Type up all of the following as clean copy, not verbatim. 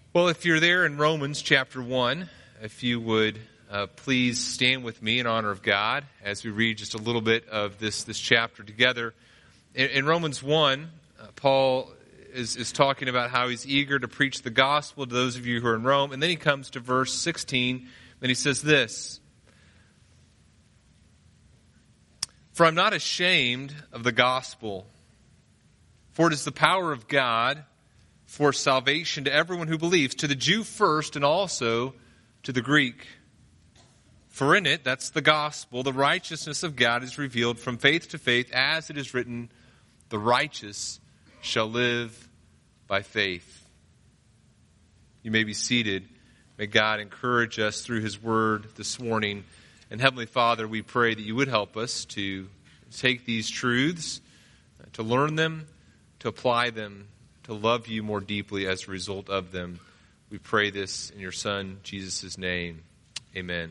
Well, if you're there in Romans chapter 1, if you would please stand with me in honor of God as we read just a little bit of this chapter together. In Romans 1, Paul is talking about how he's eager to preach the gospel to those of you who are in Rome. And then he comes to verse 16, and he says this: "For I'm not ashamed of the gospel, for it is the power of God for salvation to everyone who believes, to the Jew first and also to the Greek. For in it," that's the gospel, "the righteousness of God is revealed from faith to faith, as it is written, the righteous shall live by faith." You may be seated. May God encourage us through His Word this morning. And Heavenly Father, we pray that You would help us to take these truths, to learn them, to apply them, to love You more deeply as a result of them. We pray this in Your Son, Jesus' name. Amen.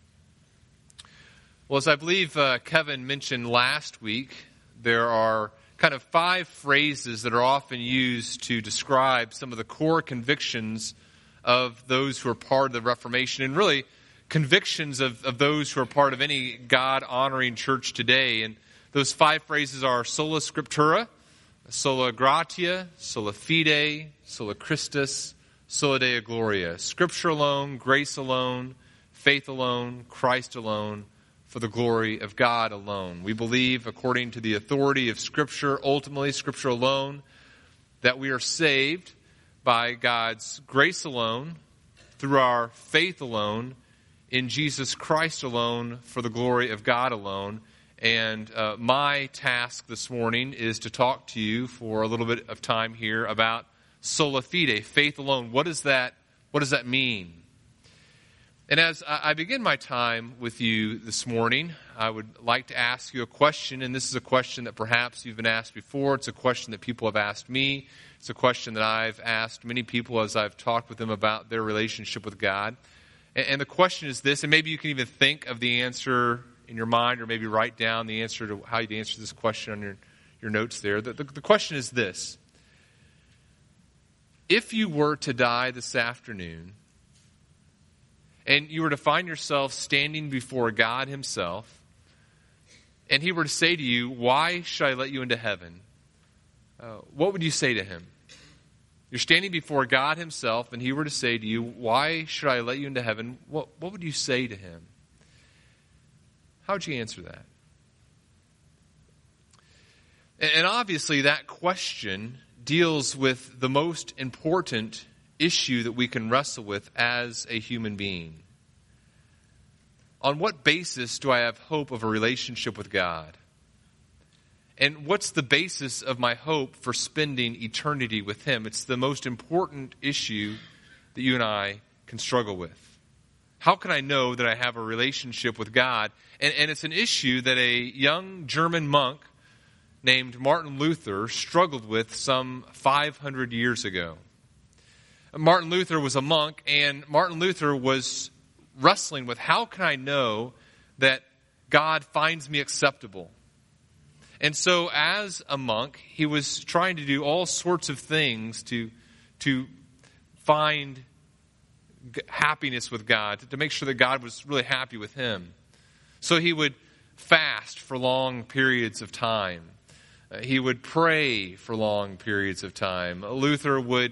Well, as I believe Kevin mentioned last week, there are kind of 5 phrases that are often used to describe some of the core convictions of those who are part of the Reformation, and really convictions of those who are part of any God-honoring church today. And those 5 phrases are sola scriptura, sola gratia, sola fide, sola Christus, sola Deo gloria. Scripture alone, grace alone, faith alone, Christ alone, for the glory of God alone. We believe, according to the authority of Scripture, ultimately Scripture alone, that we are saved by God's grace alone, through our faith alone, in Jesus Christ alone, for the glory of God alone. And my task this morning is to talk to you for a little bit of time here about sola fide, faith alone. What does that mean? And as I begin my time with you this morning, I would like to ask you a question, and this is a question that perhaps you've been asked before. It's a question that people have asked me. It's a question that I've asked many people as I've talked with them about their relationship with God. And the question is this, and maybe you can even think of the answer in your mind, or maybe write down the answer to how you'd answer this question on your notes there. The question is this: if you were to die this afternoon, and you were to find yourself standing before God Himself, and He were to say to you, "Why should I let you into heaven?" What would you say to Him? You're standing before God Himself, and He were to say to you, "Why should I let you into heaven?" What would you say to Him? How would you answer that? And obviously that question deals with the most important issue that we can wrestle with as a human being. On what basis do I have hope of a relationship with God? And what's the basis of my hope for spending eternity with Him? It's the most important issue that you and I can struggle with. How can I know that I have a relationship with God? And it's an issue that a young German monk named Martin Luther struggled with some 500 years ago. Martin Luther was a monk, and Martin Luther was wrestling with, how can I know that God finds me acceptable? And so as a monk, he was trying to do all sorts of things to find happiness with God, to make sure that God was really happy with him. So he would fast for long periods of time. He would pray for long periods of time. Luther would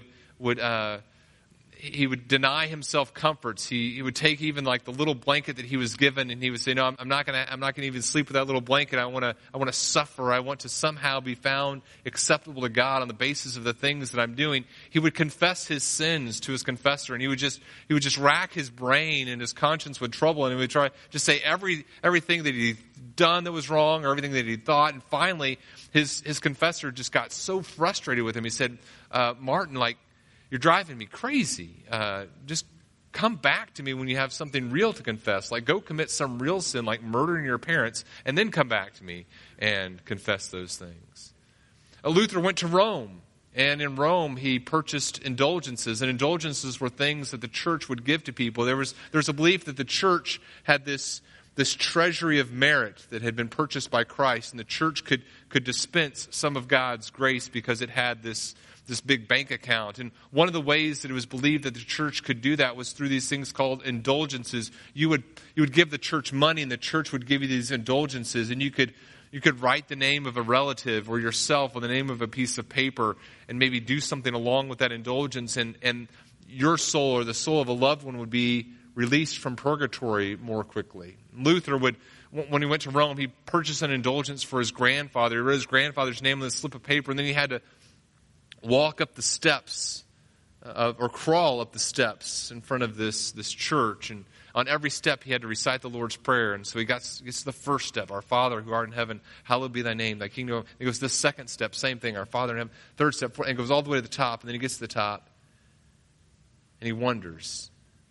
deny himself comforts. He would take even like the little blanket that he was given, and he would say, "No, I'm not going to even sleep with that little blanket. I want to suffer. I want to somehow be found acceptable to God on the basis of the things that I'm doing." He would confess his sins to his confessor, and he would just rack his brain, and his conscience would trouble, and he would try to say everything that he'd done that was wrong, or everything that he thought. And finally, his confessor just got so frustrated with him. He said, "Martin, you're driving me crazy. Just come back to me when you have something real to confess. Go commit some real sin, like murdering your parents, and then come back to me and confess those things." Luther went to Rome, and in Rome he purchased indulgences, and indulgences were things that the church would give to people. There was a belief that the church had this treasury of merit that had been purchased by Christ, and the church could dispense some of God's grace because it had this this big bank account. And one of the ways that it was believed that the church could do that was through these things called indulgences. You would give the church money, and the church would give you these indulgences, and you could write the name of a relative or yourself on the name of a piece of paper and maybe do something along with that indulgence, and your soul or the soul of a loved one would be released from purgatory more quickly. Luther would, when he went to Rome, he purchased an indulgence for his grandfather. He wrote his grandfather's name on a slip of paper, and then he had to walk up the steps or crawl up the steps in front of this church. And on every step, he had to recite the Lord's Prayer. And so he gets to the first step, Our Father who art in heaven, hallowed be thy name, thy kingdom. He goes to the second step, same thing, Our Father in heaven. Third step, and goes all the way to the top. And then he gets to the top, and he wonders,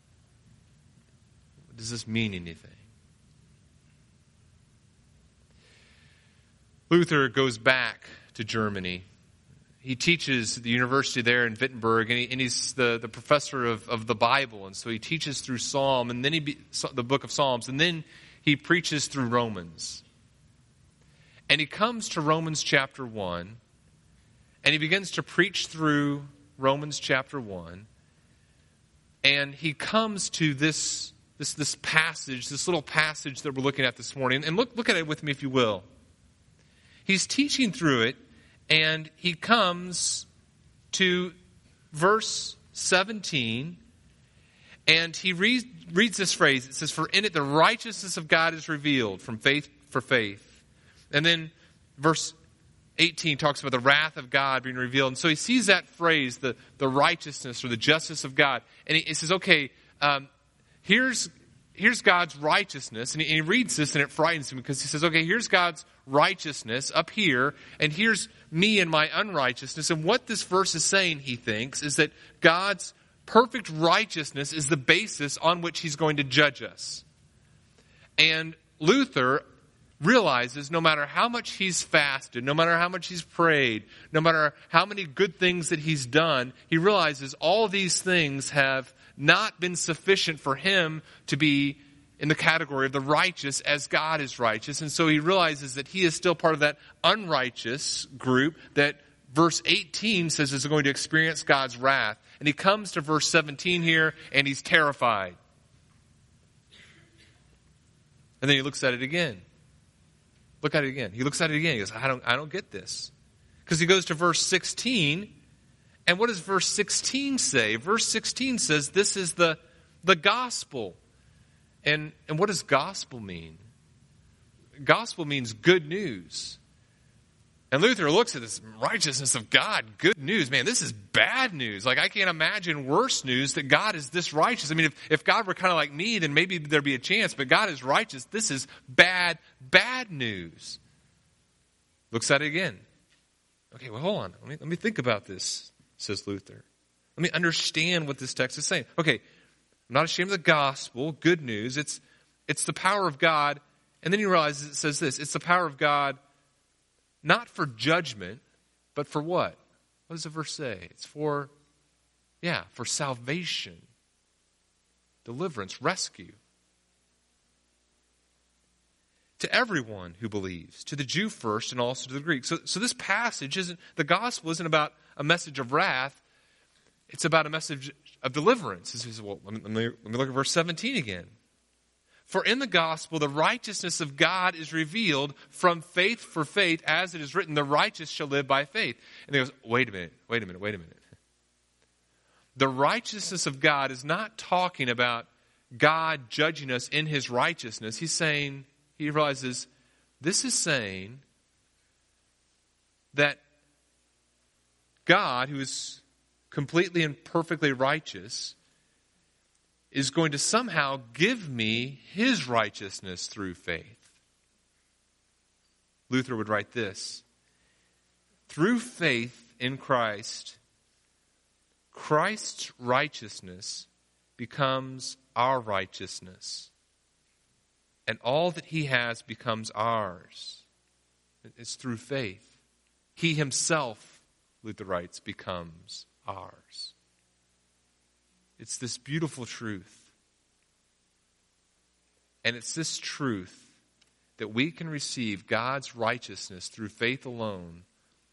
does this mean anything? Luther goes back to Germany. He teaches at the university there in Wittenberg, and he's the professor of the Bible. And so he teaches through Psalm, and then the book of Psalms, and then he preaches through Romans. And he comes to Romans chapter 1, and he begins to preach through Romans chapter 1. And he comes to this passage, this little passage that we're looking at this morning. And look at it with me, if you will. He's teaching through it, and he comes to verse 17, and he reads this phrase. It says, "For in it the righteousness of God is revealed from faith for faith." And then verse 18 talks about the wrath of God being revealed. And so he sees that phrase, the righteousness or the justice of God. And he says, okay, here's God's righteousness. And he reads this, and it frightens him, because he says, okay, here's God's righteousness up here, and here's me and my unrighteousness. And what this verse is saying, he thinks, is that God's perfect righteousness is the basis on which he's going to judge us. And Luther realizes no matter how much he's fasted, no matter how much he's prayed, no matter how many good things that he's done, he realizes all these things have not been sufficient for him to be in the category of the righteous as God is righteous. And so he realizes that he is still part of that unrighteous group that verse 18 says is going to experience God's wrath. And he comes to verse 17 here, and he's terrified. And then he looks at it again. Look at it again. He looks at it again. He goes, I don't get this. Because he goes to verse 16, and what does verse 16 say? Verse 16 says this is the gospel. And what does gospel mean? Gospel means good news. And Luther looks at this righteousness of God, good news. Man, this is bad news. Like, I can't imagine worse news that God is this righteous. I mean, if God were kind of like me, then maybe there'd be a chance. But God is righteous. This is bad news. Looks at it again. Okay, well, hold on. Let me think about this, says Luther. Let me understand what this text is saying. Okay, I'm not ashamed of the gospel, good news. It's the power of God. And then he realizes it says this. It's the power of God not for judgment, but for what? What does the verse say? It's for salvation, deliverance, rescue. To everyone who believes, to the Jew first and also to the Greek. So this passage the gospel isn't about a message of wrath. It's about a message of deliverance. He says, well, let me look at verse 17 again. For in the gospel, the righteousness of God is revealed from faith for faith, as it is written, the righteous shall live by faith. And he goes, wait a minute. The righteousness of God is not talking about God judging us in his righteousness. He realizes this is saying that God, who is completely and perfectly righteous, is going to somehow give me his righteousness through faith. Luther would write this: through faith in Christ, Christ's righteousness becomes our righteousness. And all that he has becomes ours. It's through faith. He himself, Luther writes, becomes ours. It's this beautiful truth. And it's this truth that we can receive God's righteousness through faith alone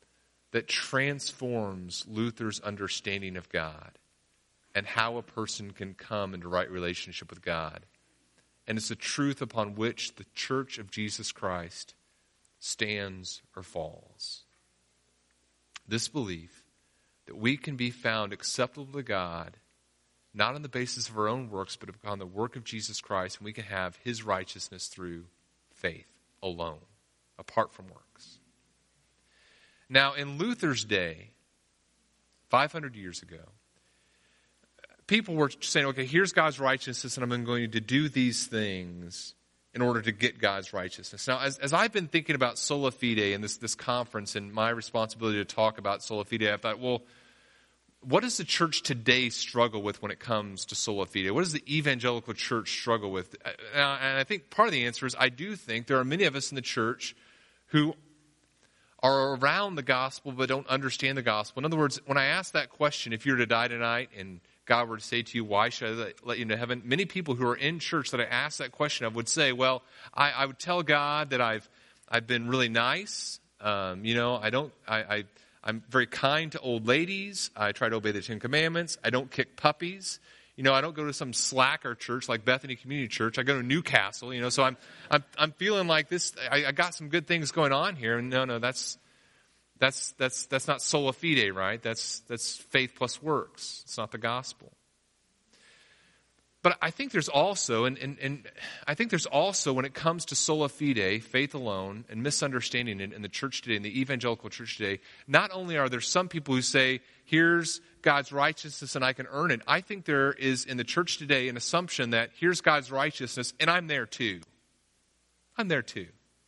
that transforms Luther's understanding of God and how a person can come into right relationship with God. And it's a truth upon which the Church of Jesus Christ stands or falls. This belief that we can be found acceptable to God, not on the basis of our own works, but upon the work of Jesus Christ, and we can have his righteousness through faith alone, apart from works. Now, in Luther's day, 500 years ago, people were saying, okay, here's God's righteousness, and I'm going to do these things in order to get God's righteousness. Now, as I've been thinking about Sola Fide and this conference and my responsibility to talk about Sola Fide, I thought, well, what does the church today struggle with when it comes to Sola Fide? What does the evangelical church struggle with? And I think part of the answer is I do think there are many of us in the church who are around the gospel but don't understand the gospel. In other words, when I ask that question, if you were to die tonight and God were to say to you, why should I let you into heaven? Many people who are in church that I ask that question of would say, well, I would tell God that I've been really nice. I'm very kind to old ladies. I try to obey the Ten Commandments. I don't kick puppies. I don't go to some slacker church like Bethany Community Church. I go to Newcastle. So I'm feeling like this. I got some good things going on here. And no, that's not sola fide, right? That's faith plus works. It's not the gospel. But I think there's also, and I think there's also, when it comes to sola fide, faith alone, and misunderstanding it in the church today, in the evangelical church today, not only are there some people who say, here's God's righteousness and I can earn it. I think there is in the church today an assumption that here's God's righteousness and I'm there too. I'm there too.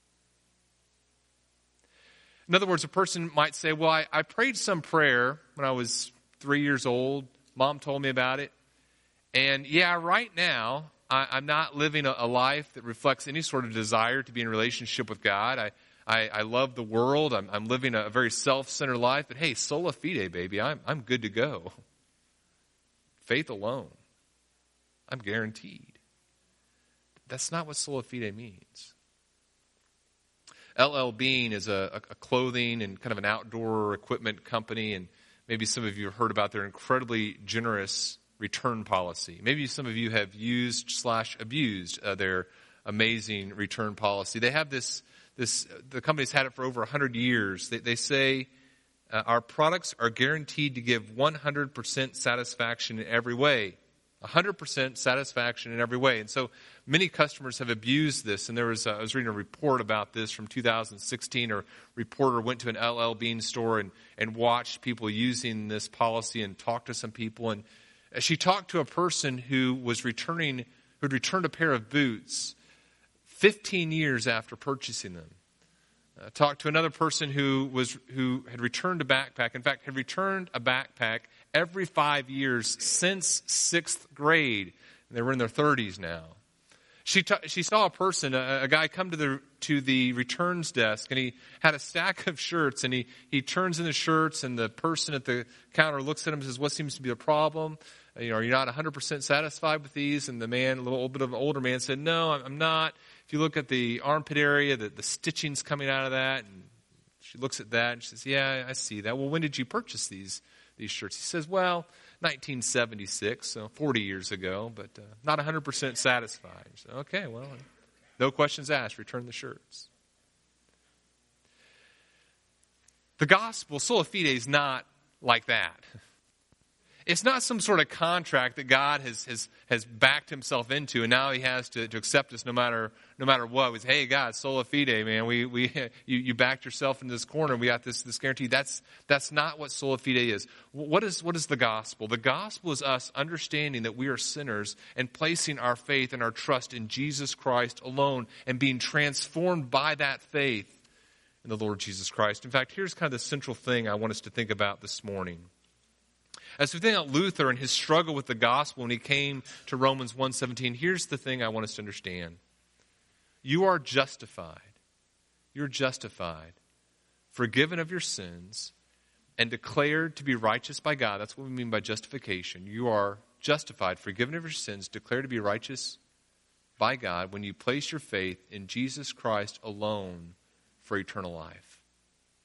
In other words, a person might say, well, I prayed some prayer when I was 3 years old. Mom told me about it. And yeah, right now, I'm not living a life that reflects any sort of desire to be in relationship with God. I love the world. I'm living a very self-centered life. But hey, sola fide, baby, I'm good to go. Faith alone. I'm guaranteed. That's not what sola fide means. LL Bean is a clothing and kind of an outdoor equipment company, and maybe some of you have heard about their incredibly generous return policy. Maybe some of you have used/abused their amazing return policy. They have this. The company's had it for over 100 years. They say our products are guaranteed to give 100% satisfaction in every way. 100% satisfaction in every way. And so many customers have abused this. And I was reading a report about this from 2016. A reporter went to an LL Bean store and watched people using this policy and talked to some people. And she talked to a person who had returned a pair of boots 15 years after purchasing them. Talked to another person who had returned a backpack. In fact, had returned a backpack every 5 years since 6th grade. And they were in their 30s now. She saw a person, a guy, come to the returns desk, and he had a stack of shirts, and he turns in the shirts, and the person at the counter looks at him and says, "What seems to be the problem? Are you not 100% satisfied with these?" And the man, a little bit of an older man, said, "No, I'm not. If you look at the armpit area, the stitching's coming out of that." And she looks at that and she says, "Yeah, I see that. Well, when did you purchase these shirts?" He says, "Well, 1976, so 40 years ago, but not 100% satisfied." She said, "Okay, well, no questions asked. Return the shirts." The gospel, sola fide, is not like that. It's not some sort of contract that God has backed himself into, and now he has to accept us no matter what. We say, "Hey, God, sola fide, man, you backed yourself into this corner. We got this guarantee." That's not what sola fide is. What is the gospel? The gospel is us understanding that we are sinners and placing our faith and our trust in Jesus Christ alone and being transformed by that faith in the Lord Jesus Christ. In fact, here's kind of the central thing I want us to think about this morning. As we think about Luther and his struggle with the gospel when he came to Romans 1:17, here's the thing I want us to understand. You are justified. You're justified, forgiven of your sins, and declared to be righteous by God. That's what we mean by justification. You are justified, forgiven of your sins, declared to be righteous by God when you place your faith in Jesus Christ alone for eternal life.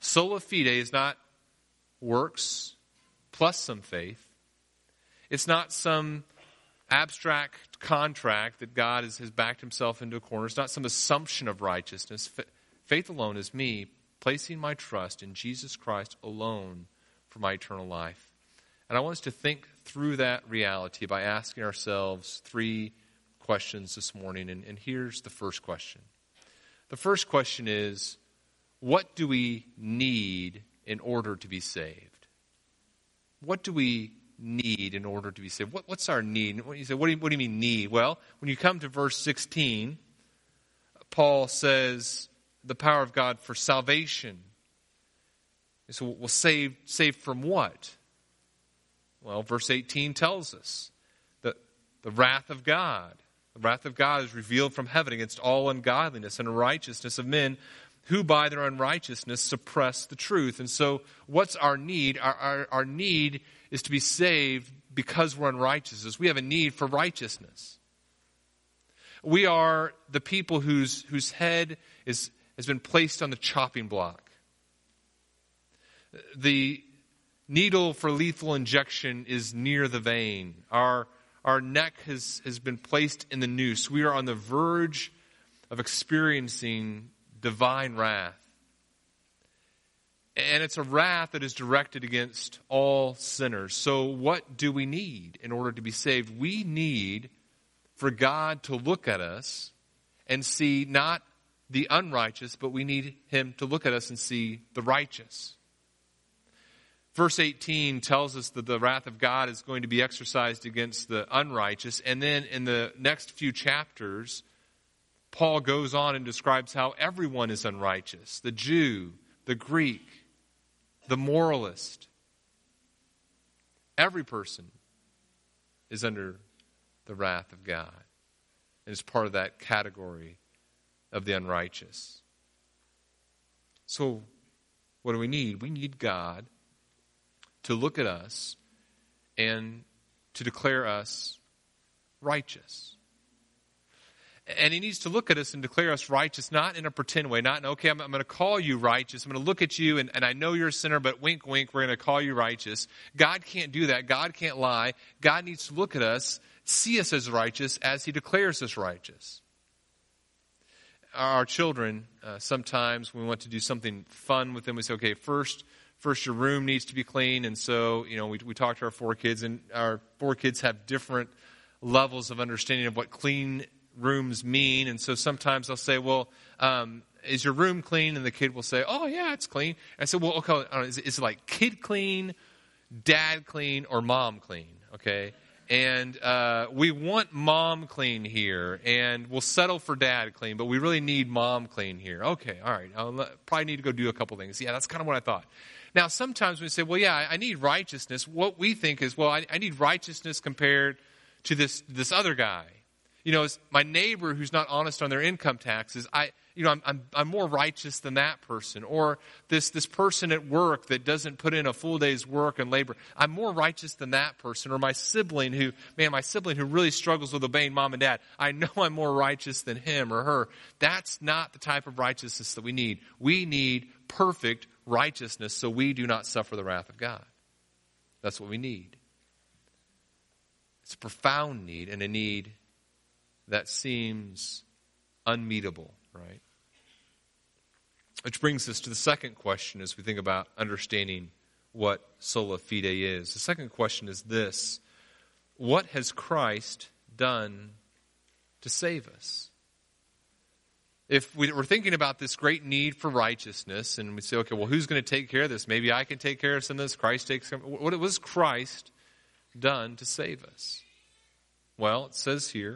Sola fide is not works plus some faith. It's not some abstract contract that God has backed himself into a corner. It's not some assumption of righteousness. Faith alone is me placing my trust in Jesus Christ alone for my eternal life. And I want us to think through that reality by asking ourselves 3 questions this morning. And here's the first question. The first question is, what do we need in order to be saved? What do we need in order to be saved? What's our need? You say, what do you mean need? Well, when you come to verse 16, Paul says the power of God for salvation. So we'll save from what? Well, verse 18 tells us that the wrath of God. The wrath of God is revealed from heaven against all ungodliness and unrighteousness of men who by their unrighteousness suppress the truth. And so what's our need? Our need is to be saved because we're unrighteous. We have a need for righteousness. We are the people whose head has been placed on the chopping block. The needle for lethal injection is near the vein. Our neck has been placed in the noose. We are on the verge of experiencing divine wrath. And it's a wrath that is directed against all sinners. So what do we need in order to be saved? We need for God to look at us and see not the unrighteous, but we need him to look at us and see the righteous. Verse 18 tells us that the wrath of God is going to be exercised against the unrighteous. And then in the next few chapters, Paul goes on and describes how everyone is unrighteous. The Jew, the Greek, the moralist. Every person is under the wrath of God. And is part of that category of the unrighteous. So what do we need? We need God to look at us and to declare us righteous. And he needs to look at us and declare us righteous, not in a pretend way, not in, okay, I'm going to call you righteous. I'm going to look at you and I know you're a sinner, but wink, wink, we're going to call you righteous. God can't do that. God can't lie. God needs to look at us, see us as righteous as he declares us righteous. Our children, sometimes when we want to do something fun with them, we say, okay, first your room needs to be clean. And so, we talk to our 4 kids, and our 4 kids have different levels of understanding of what clean rooms mean. And so sometimes I'll say, well, is your room clean? And the kid will say, oh, yeah, it's clean. And I said, well, okay, is it like kid clean, dad clean, or mom clean? Okay. And we want mom clean here, and we'll settle for dad clean, but we really need mom clean here. Okay, all right. I'll probably need to go do a couple things. Yeah, that's kind of what I thought. Now, sometimes we say, well, yeah, I need righteousness. What we think is, well, I need righteousness compared to this other guy. It's my neighbor who's not honest on their income taxes. I'm more righteous than that person. Or this person at work that doesn't put in a full day's work and labor. I'm more righteous than that person. Or my sibling who really struggles with obeying mom and dad. I know I'm more righteous than him or her. That's not the type of righteousness that we need. We need perfect righteousness so we do not suffer the wrath of God. That's what we need. It's a profound need, and a need that seems unmeetable, right? Which brings us to the second question as we think about understanding what sola fide is. The second question is this: what has Christ done to save us? If we're thinking about this great need for righteousness, and we say, okay, well, who's going to take care of this? Maybe I can take care of some of this. Christ takes care of it. What was Christ done to save us? Well, it says here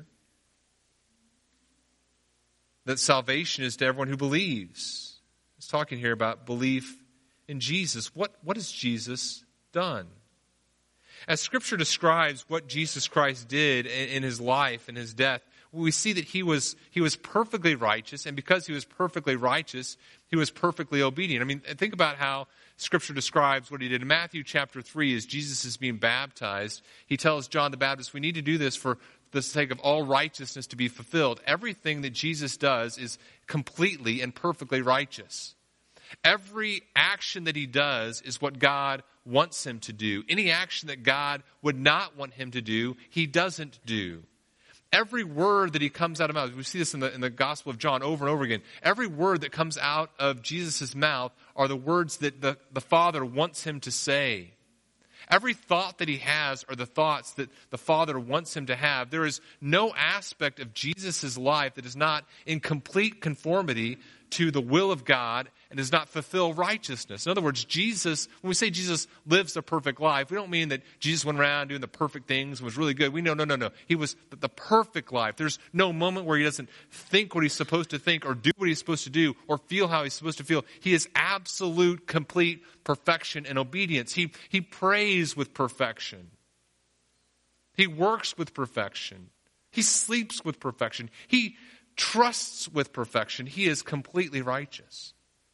that salvation is to everyone who believes. It's talking here about belief in Jesus. What has Jesus done? As Scripture describes what Jesus Christ did in his life and his death, we see that he was perfectly righteous, and because he was perfectly righteous, he was perfectly obedient. I mean, think about how Scripture describes what he did. In Matthew chapter 3, as Jesus is being baptized, he tells John the Baptist, we need to do this for the sake of all righteousness to be fulfilled. Everything that Jesus does is completely and perfectly righteous. Every action that he does is what God wants him to do. Any action that God would not want him to do, he doesn't do. Every word that he comes out of mouth, we see this in the Gospel of John over and over again. Every word that comes out of Jesus' mouth are the words that the Father wants him to say. Every thought that he has are the thoughts that the Father wants him to have. There is no aspect of Jesus' life that is not in complete conformity to the will of God and does not fulfill righteousness. In other words, Jesus, when we say Jesus lives a perfect life, we don't mean that Jesus went around doing the perfect things and was really good. We know, no. He was the perfect life. There's no moment where he doesn't think what he's supposed to think or do what he's supposed to do or feel how he's supposed to feel. He is absolute, complete perfection and obedience. He prays with perfection. He works with perfection. He sleeps with perfection. He trusts with perfection. He is completely righteous.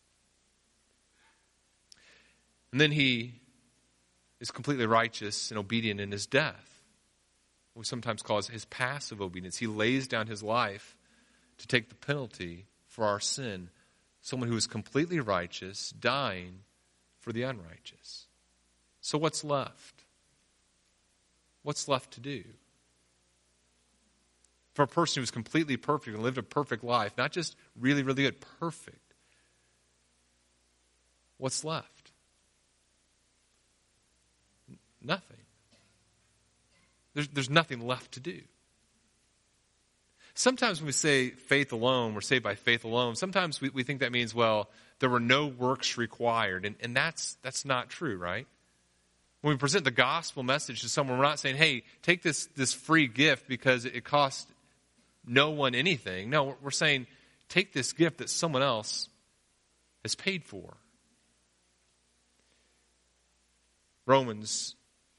And then he is completely righteous and obedient in his death. We sometimes call his passive obedience. He lays down his life to take the penalty for our sin. Someone who is completely righteous, dying for the unrighteous. So what's left? What's left to do? For a person who's completely perfect and lived a perfect life, not just really, really good, perfect, what's left? Nothing. There's nothing left to do. Sometimes when we say faith alone, we're saved by faith alone, sometimes we think that means, well, there were no works required. And that's not true, right? When we present the gospel message to someone, we're not saying, hey, take this free gift because it costs no one anything. No, we're saying, take this gift that someone else has paid for. Romans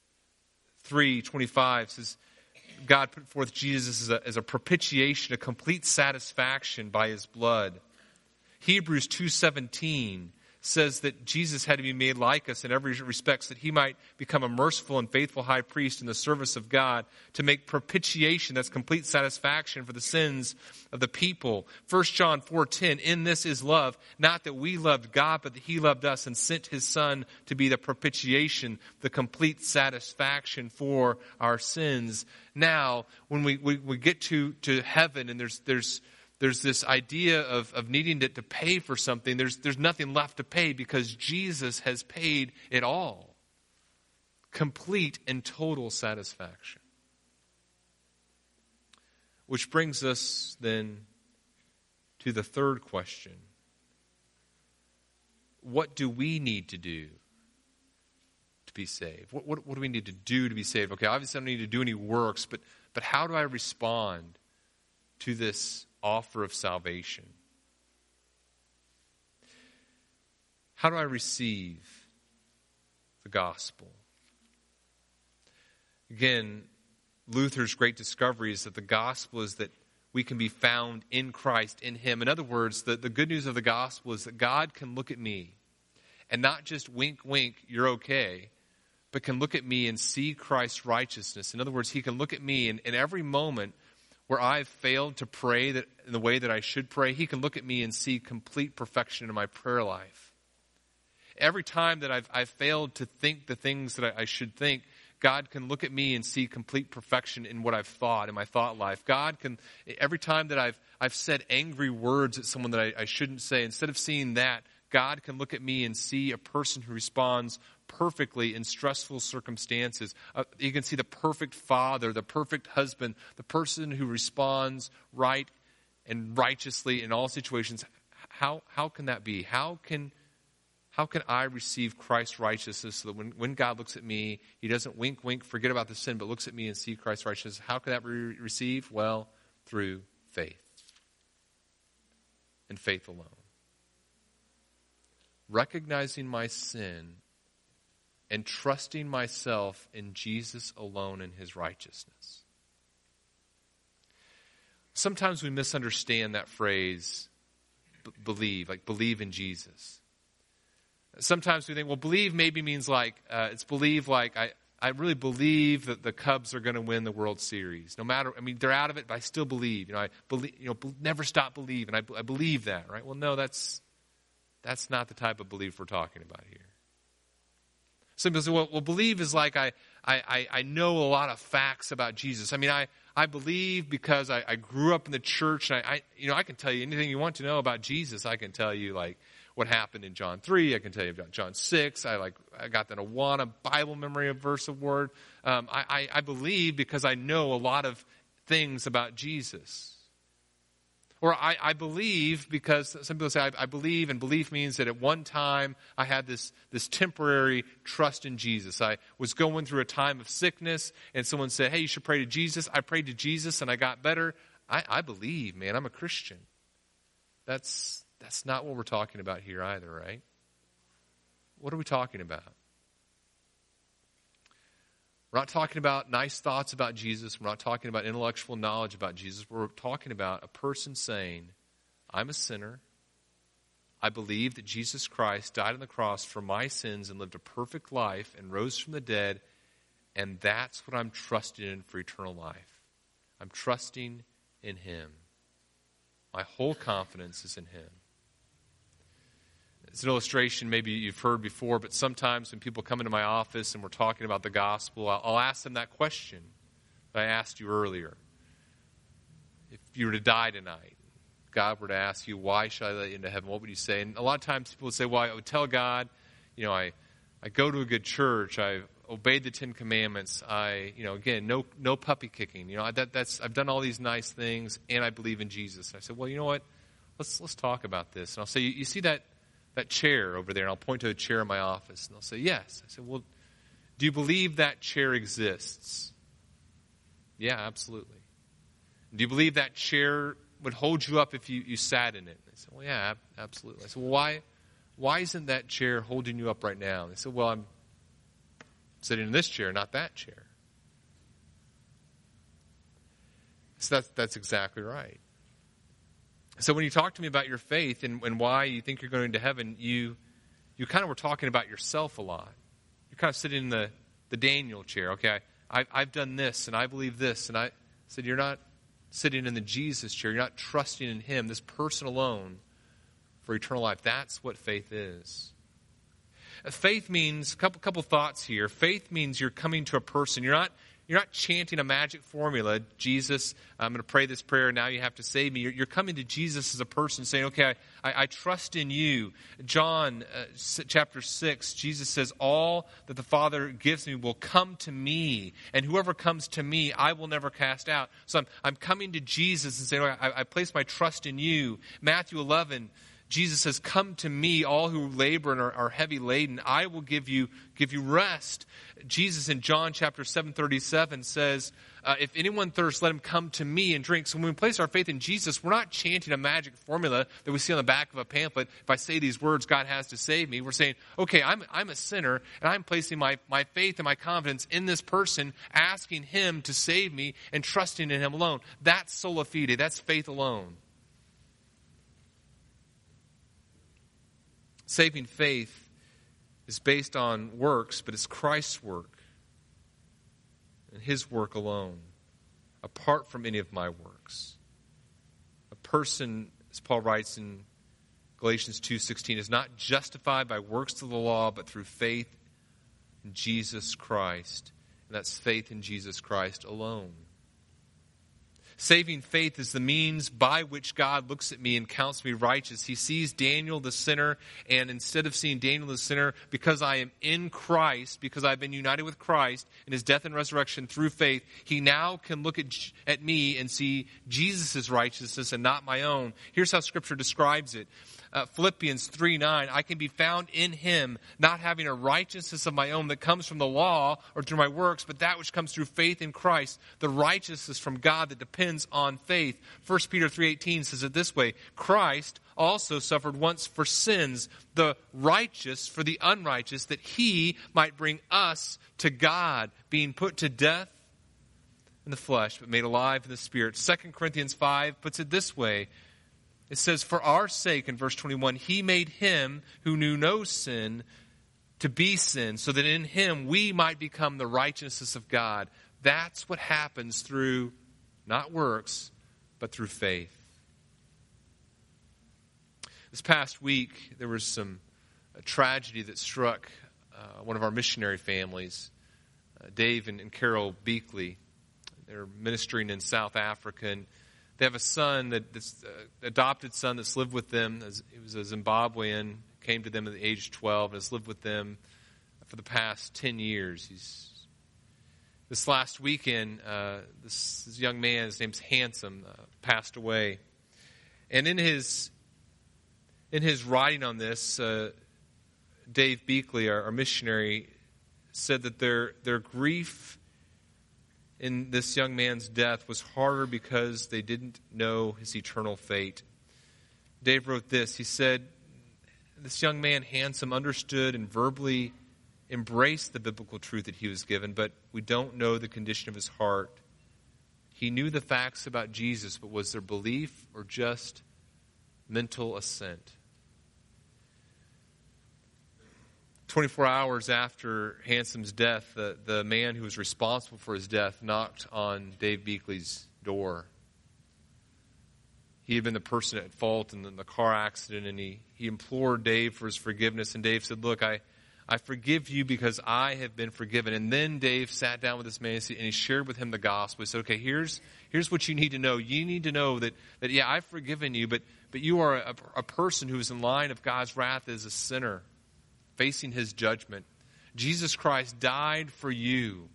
3:25 says, God put forth Jesus as a propitiation, a complete satisfaction by his blood. Hebrews 2:17 says that Jesus had to be made like us in every respect so that he might become a merciful and faithful high priest in the service of God to make propitiation, that's complete satisfaction for the sins of the people. 1 John 4:10, in this is love, not that we loved God, but that he loved us and sent his Son to be the propitiation, the complete satisfaction for our sins. Now, when we get to heaven and there's this idea of needing to pay for something, there's nothing left to pay because Jesus has paid it all. Complete and total satisfaction. Which brings us then to the third question. What do we need to do to be saved? What do we need to do to be saved? Okay, obviously I don't need to do any works, but how do I respond to this offer of salvation? How do I receive the gospel? Again, Luther's great discovery is that the gospel is that we can be found in Christ, in him. In other words, the good news of the gospel is that God can look at me and not just wink, wink, you're okay, but can look at me and see Christ's righteousness. In other words, he can look at me and in every moment where I've failed to pray that in the way that I should pray, he can look at me and see complete perfection in my prayer life. Every time that I've failed to think the things that I should think, God can look at me and see complete perfection in what I've thought, in my thought life. God can, every time that I've said angry words at someone that I shouldn't say, instead of seeing that, God can look at me and see a person who responds perfectly in stressful circumstances. You can see the perfect father, the perfect husband, the person who responds right and righteously in all situations. How can that be? How can I receive Christ's righteousness so that when God looks at me, he doesn't wink, wink, forget about the sin, but looks at me and see Christ's righteousness? How can that be received? Well, through faith. And faith alone. Recognizing my sin and trusting myself in Jesus alone and his righteousness. Sometimes we misunderstand that phrase, believe, like believe in Jesus. Sometimes we think, well, believe maybe means like, it's believe like I really believe that the Cubs are going to win the World Series. No matter, they're out of it, but I still believe. I believe, never stop believing. I believe that, right? Well, no, that's That's not the type of belief we're talking about here. Some people say, well, believe is like I know a lot of facts about Jesus. I mean, I believe because I grew up in the church, and I can tell you anything you want to know about Jesus. I can tell you, like, what happened in John 3. I can tell you about John 6. I got the Awana Bible memory of verse of word. I believe because I know a lot of things about Jesus. Or I believe because some people say I believe, and belief means that at one time I had this temporary trust in Jesus. I was going through a time of sickness, and someone said, hey, you should pray to Jesus. I prayed to Jesus, and I got better. I believe, man. I'm a Christian. That's not what we're talking about here either, right? What are we talking about? We're not talking about nice thoughts about Jesus. We're not talking about intellectual knowledge about Jesus. We're talking about a person saying, I'm a sinner. I believe that Jesus Christ died on the cross for my sins and lived a perfect life and rose from the dead, and that's what I'm trusting in for eternal life. I'm trusting in Him. My whole confidence is in Him. It's an illustration maybe you've heard before, but sometimes when people come into my office and we're talking about the gospel, I'll ask them that question that I asked you earlier. If you were to die tonight, God were to ask you, why should I let you into heaven? What would you say? And a lot of times people would say, well, I would tell God, I go to a good church. I've obeyed the 10 Commandments. Again, no puppy kicking. I've done all these nice things, and I believe in Jesus. And I said, well, you know what? Let's talk about this. And I'll say, you see that chair over there, and I'll point to a chair in my office, and they'll say, yes. I said, well, do you believe that chair exists? Yeah, absolutely. Do you believe that chair would hold you up if you sat in it? They said, well, yeah, absolutely. I said, well, why isn't that chair holding you up right now? They said, well, I'm sitting in this chair, not that chair. So that's exactly right. So when you talk to me about your faith and why you think you're going to heaven, you kind of were talking about yourself a lot. You're kind of sitting in the Daniel chair. Okay, I've done this, and I believe this. And I said, you're not sitting in the Jesus chair. You're not trusting in Him, this person alone, for eternal life. That's what faith is. Faith means, a couple thoughts here. Faith means you're coming to a person. You're not chanting a magic formula. Jesus, I'm going to pray this prayer, now you have to save me. You're coming to Jesus as a person saying, okay, I trust in you. John chapter 6, Jesus says, all that the Father gives me will come to me, and whoever comes to me, I will never cast out. So I'm coming to Jesus and saying, okay, I place my trust in you. Matthew 11, Jesus says, come to me, all who labor and are heavy laden. I will give you rest. Jesus in John chapter 7:37 says, if anyone thirsts, let him come to me and drink. So when we place our faith in Jesus, we're not chanting a magic formula that we see on the back of a pamphlet. If I say these words, God has to save me. We're saying, okay, I'm a sinner, and I'm placing my faith and my confidence in this person, asking Him to save me and trusting in Him alone. That's sola fide. That's faith alone. Saving faith is based on works, but it's Christ's work and His work alone, apart from any of my works. A person, as Paul writes in Galatians 2:16, is not justified by works of the law, but through faith in Jesus Christ. And that's faith in Jesus Christ alone. Saving faith is the means by which God looks at me and counts me righteous. He sees Daniel the sinner, and instead of seeing Daniel the sinner, because I am in Christ, because I've been united with Christ in His death and resurrection through faith, He now can look at me and see Jesus' righteousness and not my own. Here's how Scripture describes it. Philippians 3:9, I can be found in Him, not having a righteousness of my own that comes from the law or through my works, but that which comes through faith in Christ, the righteousness from God that depends on faith. 1 Peter 3:18 says it this way, Christ also suffered once for sins, the righteous for the unrighteous, that He might bring us to God, being put to death in the flesh, but made alive in the Spirit. 2 Corinthians 5 puts it this way. It says, for our sake, in verse 21, He made Him who knew no sin to be sin, so that in Him we might become the righteousness of God. That's what happens through, not works, but through faith. This past week, there was a tragedy that struck one of our missionary families, Dave and Carol Beakley. They're ministering in South Africa, and they have a son, that's adopted son that's lived with them. He was a Zimbabwean, came to them at the age of 12, and has lived with them for the past 10 years. This last weekend, this young man, his name's Handsome, passed away. And in his writing on this, Dave Beakley, our missionary, said that their grief in this young man's death was harder because they didn't know his eternal fate. Dave wrote this. He said, this young man, Handsome, understood and verbally embraced the biblical truth that he was given, but we don't know the condition of his heart. He knew the facts about Jesus, but was there belief or just mental assent? 24 hours after Handsome's death, the man who was responsible for his death knocked on Dave Beakley's door. He had been the person at fault in the car accident, and he implored Dave for his forgiveness. And Dave said, look, I forgive you because I have been forgiven. And then Dave sat down with this man and he shared with him the gospel. He said, okay, here's what you need to know. You need to know that yeah, I've forgiven you, but you are a person who is in line of God's wrath as a sinner, facing his judgment. Jesus Christ died for you.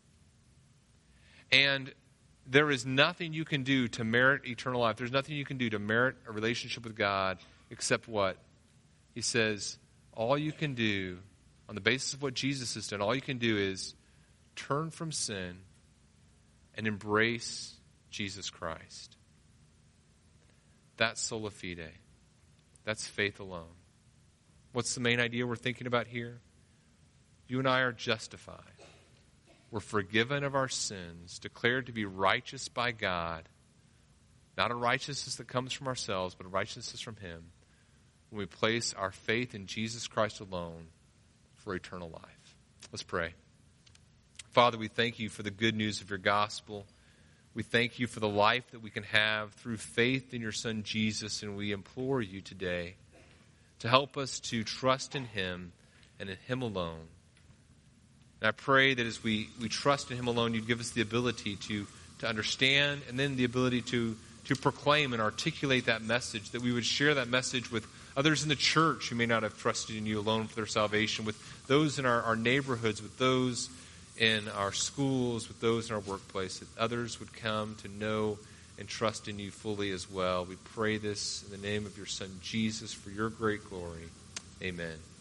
And there is nothing you can do to merit eternal life. There's nothing you can do to merit a relationship with God except what? He says, all you can do, on the basis of what Jesus has done, all you can do is turn from sin and embrace Jesus Christ. That's sola fide. That's faith alone. What's the main idea we're thinking about here? You and I are justified. We're forgiven of our sins, declared to be righteous by God. Not a righteousness that comes from ourselves, but a righteousness from Him. When we place our faith in Jesus Christ alone for eternal life. Let's pray. Father, we thank you for the good news of your gospel. We thank you for the life that we can have through faith in your Son Jesus, and we implore you today to help us to trust in Him and in Him alone. And I pray that as we trust in Him alone, you'd give us the ability to understand and then the ability to proclaim and articulate that message, that we would share that message with others in the church who may not have trusted in you alone for their salvation, with those in our neighborhoods, with those in our schools, with those in our workplace, that others would come to know and trust in you fully as well. We pray this in the name of your Son, Jesus, for your great glory. Amen.